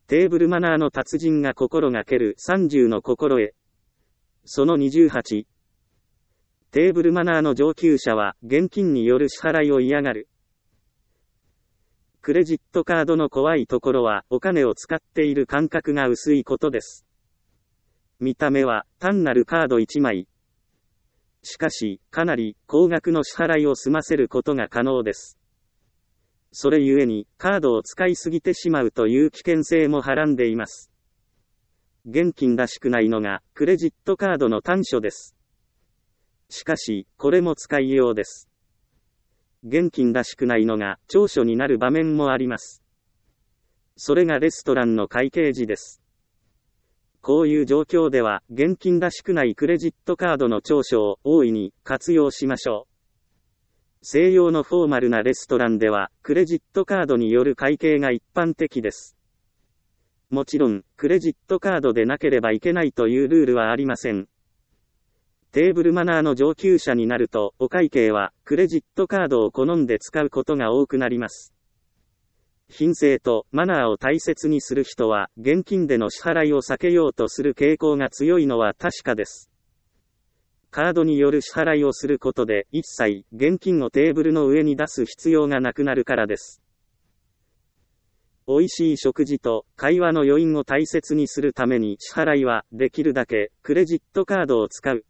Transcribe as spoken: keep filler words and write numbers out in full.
テーブルマナーの達人が心がけるさんじゅうの心得。そのにじゅうはち。テーブルマナーの上級者は現金による支払いを嫌がる。クレジットカードの怖いところはお金を使っている感覚が薄いことです。見た目は単なるカードいちまい。しかし、かなり高額の支払いを済ませることが可能です。それゆえに、カードを使いすぎてしまうという危険性もはらんでいます。現金らしくないのが、クレジットカードの短所です。しかし、これも使いようです。現金らしくないのが、長所になる場面もあります。それがレストランの会計時です。こういう状況では、現金らしくないクレジットカードの長所を大いに活用しましょう。西洋のフォーマルなレストランでは、クレジットカードによる会計が一般的です。もちろん、クレジットカードでなければいけないというルールはありません。テーブルマナーの上級者になると、お会計は、クレジットカードを好んで使うことが多くなります。品性とマナーを大切にする人は、現金での支払いを避けようとする傾向が強いのは確かです。カードによる支払いをすることで、一切、現金をテーブルの上に出す必要がなくなるからです。美味しい食事と会話の余韻を大切にするために支払いは、できるだけ、クレジットカードを使う。